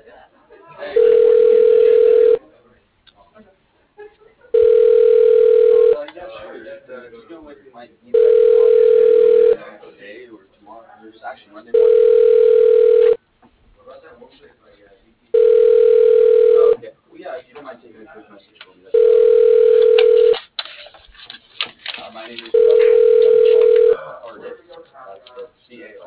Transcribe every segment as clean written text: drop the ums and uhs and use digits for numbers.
Yeah, sure. Just go with my email today or tomorrow. There's actually Monday morning. Oh, okay. Well, yeah, if you don't mind taking a quick message for me, that's my name is Russell Artis. That's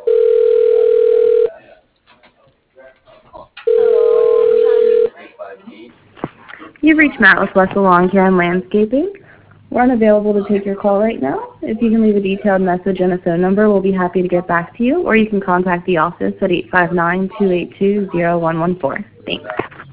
CAR858. You've reached Matt with Wessel Lawn Care and Landscaping. We're unavailable to take your call right now. If you can leave a detailed message and a phone number, we'll be happy to get back to you, or you can contact the office at 859-282-0114. Thanks.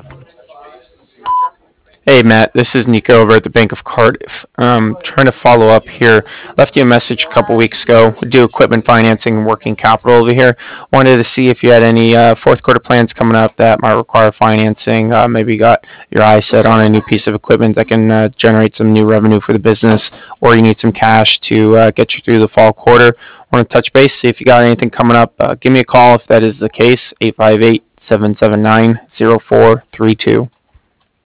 Hey Matt, this is Nico over at the Bank of Cardiff. Trying to follow up here. Left you a message a couple weeks ago. We do equipment financing and working capital over here. Wanted to see if you had any fourth quarter plans coming up that might require financing. Maybe you got your eyes set on a new piece of equipment that can generate some new revenue for the business, or you need some cash to get you through the fall quarter. Want to touch base, see if you got anything coming up. Give me a call if that is the case. 858-779-0432.